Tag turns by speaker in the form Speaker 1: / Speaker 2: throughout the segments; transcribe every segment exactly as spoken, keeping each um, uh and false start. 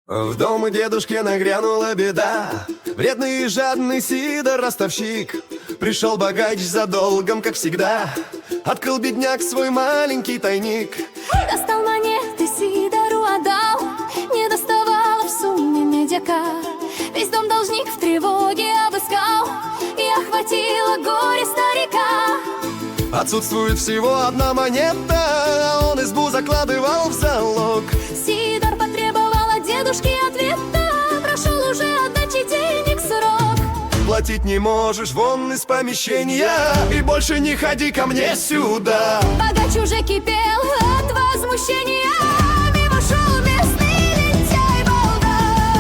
Speaker 1: В дом дедушки нагрянула беда. Вредный и жадный Сидор ростовщик. Пришел богач за долгом, как всегда. Открыл бедняк свой маленький тайник.
Speaker 2: Достал монеты, Сидору отдал. Не доставало в сумме медяка. Весь дом должник в тревоге обыскал. И охватило горе старика.
Speaker 1: Отсутствует всего одна монета, а он избу закладывал в залог.
Speaker 2: Сидор потребовал от дедушки ответа. Прошел уже отдачи денег срок.
Speaker 1: Платить не можешь, вон из помещения, и больше не ходи ко мне сюда.
Speaker 2: Богач уже кипел от возмущения. Мимо шел местный лентяй балда.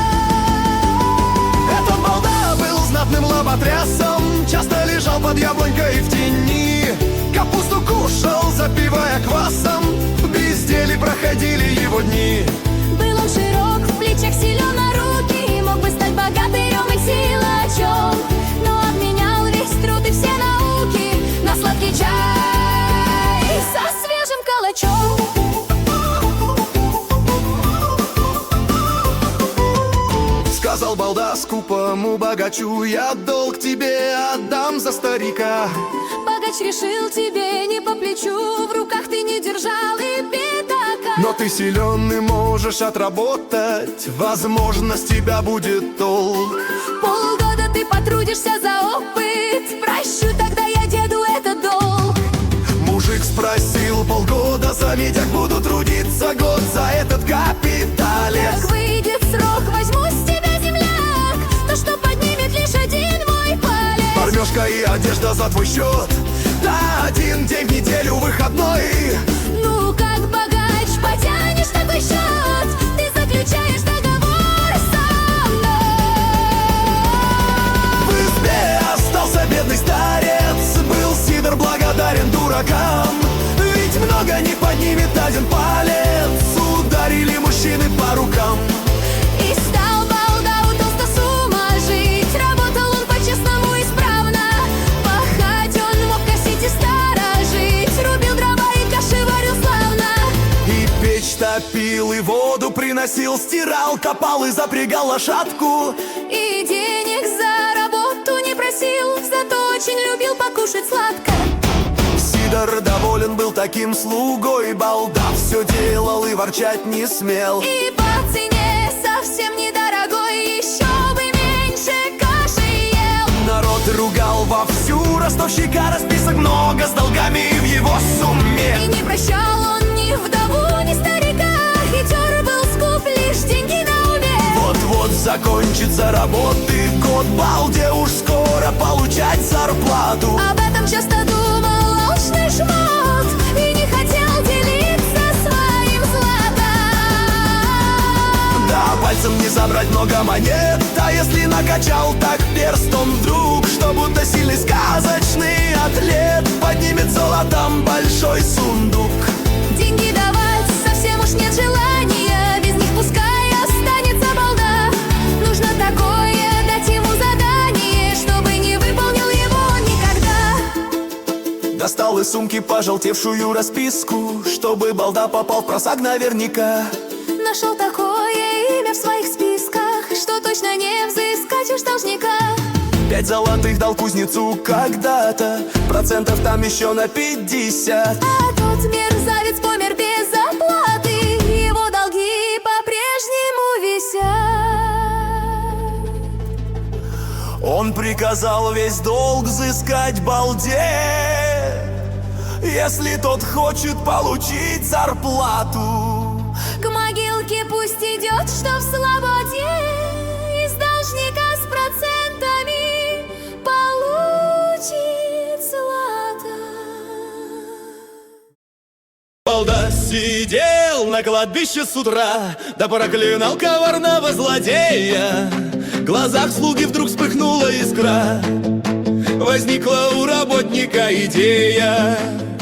Speaker 1: Этот балда был знатным лоботрясом. Часто лежал под яблонькой в тени. Капусту кушал, запивая квасом. В безделе проходили его дни.
Speaker 2: Был он широк, в плечах силен на руки. Мог бы стать богатырем и силачом, но обменял весь труд и все науки на сладкий чай со свежим калачом.
Speaker 1: Сказал балда скупому богачу: я долг тебе отдам за старика.
Speaker 2: Богач решил, тебе не по плечу. В руках ты не держал и пятака.
Speaker 1: Но ты силен и можешь отработать. Возможно, с тебя будет толк.
Speaker 2: Полгода ты потрудишься за опыт. Прощу тогда я деду этот долг.
Speaker 1: Мужик спросил: полгода за медяк буду трудиться год. За этот капиталец
Speaker 2: Как выйдет срок, возьму с тебя земляк. То, что поднимет лишь один мой палец.
Speaker 1: кормежка и одежда за твой счет. Да, один день в неделю выходной.
Speaker 2: Ну как, богач, потянешь такой счет? Ты заключаешь договор со мной.
Speaker 1: В избе остался бедный старец. Был Сидор благодарен дуракам. Ведь много не поднимет один палец. Ударили мужчины по рукам.
Speaker 2: И стал балда у толстосума жить. Работал он по-честному исправно. Пахать он мог, косить и сторожить. Рубил дрова и каши варил славно.
Speaker 1: И печь топил, и воду приносил. Стирал, копал и запрягал лошадку.
Speaker 2: И денег за работу не просил. Зато очень любил покушать сладко.
Speaker 1: Сидор доволен был таким слугой. Балда все делал и ворчать не смел.
Speaker 2: И по цене совсем недорогой. Еще бы меньше каши ел.
Speaker 1: Народ ругал вовсю ростовщика. Расписок много с долгами в его сумме.
Speaker 2: И не прощал он ни вдову, ни старика. Хитер был скуп, лишь деньги на уме.
Speaker 1: Вот-вот закончится работы год. Балде уж скоро получать зарплату.
Speaker 2: Об этом часто думал алчный жмот. И не хотел делиться своим златом.
Speaker 1: Да, пальцем не собрать много монет. А если накачал, так перст он вдруг, что будто сильный сказочный атлет, поднимет золотом большой сундук.
Speaker 2: Деньги давать совсем уж нет желания. Без них пускай останется балда. Нужно такое дать ему задание, чтобы не выполнил его никогда.
Speaker 1: Достал из сумки пожелтевшую расписку, чтобы балда попал в просак наверняка.
Speaker 2: Нашел такое имя в своих списках, что точно не взыскать уж должника.
Speaker 1: Пять золотых дал кузнецу когда-то, процентов там еще на пятьдесят.
Speaker 2: А тот мерзавец помер без оплаты. Его долги по-прежнему висят.
Speaker 1: Он приказал весь долг взыскать балде, если тот хочет получить зарплату.
Speaker 2: К могилке пусть идет, что в слободе. Из должника с процентами получит злато.
Speaker 1: Балда сидел на кладбище с утра, да проклинал коварного злодея. В глазах слуги вдруг вспыхнула искра. Возникла у работника идея.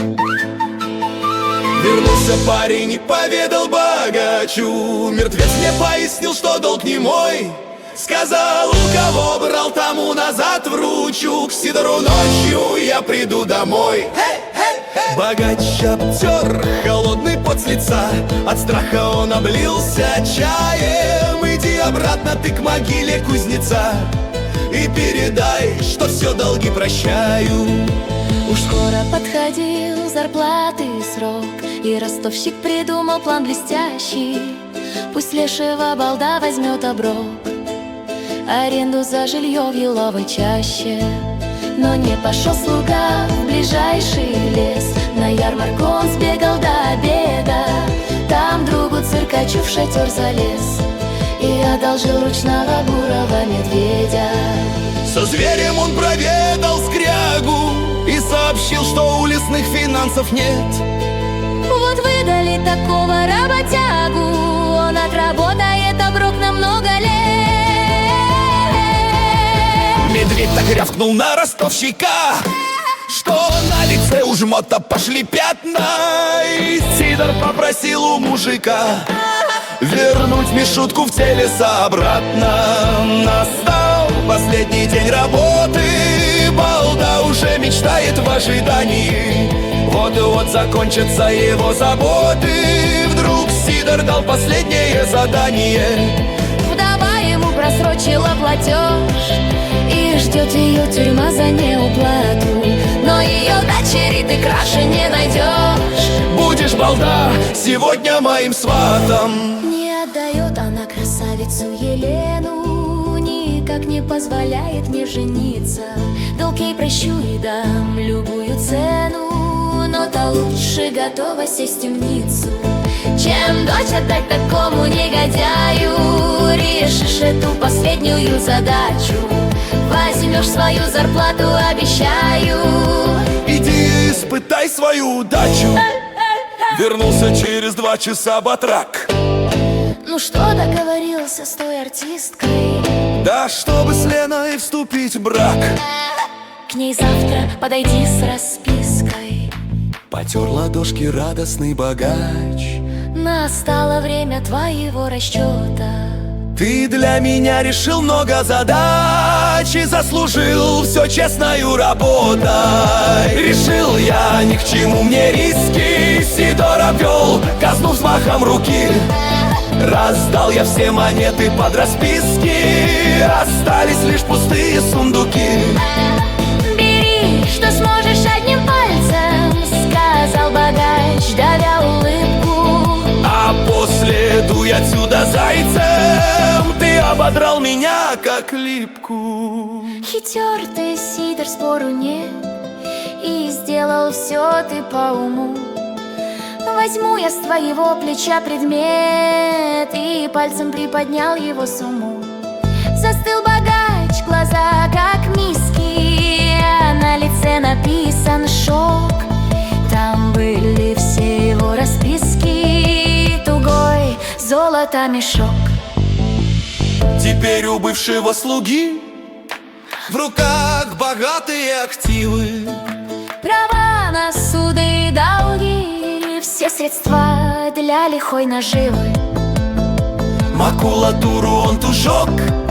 Speaker 1: Вернулся парень и поведал богачу. Мертвец мне пояснил, что долг не мой. Сказал, у кого брал, тому назад вручу. К Сидору ночью я приду домой. Hey, hey! Богач обтер холодный пот с лица, от страха он облился чаем. Иди обратно ты к могиле кузнеца и передай, что все долги прощаю.
Speaker 2: Уж скоро подходил зарплаты срок, и ростовщик придумал план блестящий. Пусть лешего балда возьмет оброк, аренду за жилье в еловой чаще. Но не пошел слуга в ближайший лес, на ярмарку он сбегал до обеда. Там другу циркачу в шатер залез и одолжил ручного бурого медведя.
Speaker 1: Со зверем он проведал скрягу и сообщил, что у лесных финансов нет.
Speaker 2: Вот выдали такого работягу, он отработает оброк на много лет.
Speaker 1: Медведь так рявкнул на ростовщика, что на лице у жмота пошли пятна. И Сидор попросил у мужика вернуть Мишутку в телеса обратно. Настал последний день работы, балда уже мечтает в ожидании. Вот-вот закончатся его заботы. Вдруг Сидор дал последнее задание.
Speaker 2: Вдова ему просрочила платеж, и ждет ее тюрьма за неуплату. Но ее дочери ты краше не найдешь.
Speaker 1: Будешь, балда, сегодня моим сватом.
Speaker 2: Не отдает она красавицу Елену, никак не позволяет мне жениться. Долг ей прощу и дам любую цену, но то лучше готова сесть в темницу, чем дочь отдать такому негодяю. Решишь эту последнюю задачу, возьмешь свою зарплату, обещаю.
Speaker 1: Иди испытай свою удачу. Вернулся через два часа батрак.
Speaker 2: Ну что, договорился с той артисткой?
Speaker 1: Да, чтобы с Леной вступить в брак.
Speaker 2: К ней завтра подойди с распиской.
Speaker 1: Потер ладошки радостный богач.
Speaker 2: Настало время твоего расчета.
Speaker 1: Ты для меня решил много задач и заслужил все честною работой. Решил я, ни к чему мне риски, Сидор обвел казну взмахом руки. Раздал я все монеты под расписки, остались лишь пустые сундуки.
Speaker 2: Бери, что сможешь одним пальцем, сказал богач, давя улыбку.
Speaker 1: А после дуй отсюда зайцем, ты ободрал меня как липку.
Speaker 2: Хитер ты, Сидор, спору нет, и сделал все ты по уму. Возьму я с твоего плеча предмет и пальцем приподнял его сумму. Застыл богач, глаза как миски, а на лице написан шок. Там были все его расписки, тугой золото мешок.
Speaker 1: Теперь у бывшего слуги в руках богатые активы,
Speaker 2: Права на суды и долги, все средства для лихой наживы.
Speaker 1: макулатуру он тушок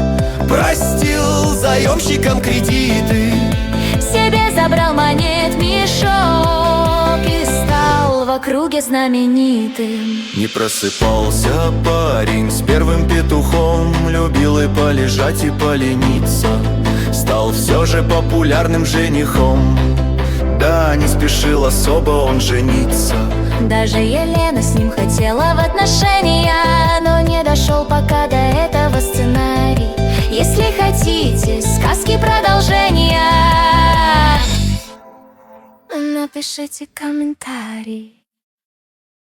Speaker 1: простил заемщикам кредиты.
Speaker 2: Себе забрал монет мешок и стал в округе знаменитым.
Speaker 1: Не просыпался парень с первым петухом, любил и полежать, и полениться. Стал все же популярным женихом, да, не спешил особо он жениться.
Speaker 2: Даже Елена с ним хотела в отношения, но не дошел пока до этого сценарий. Если хотите сказки продолжения, напишите комментарий.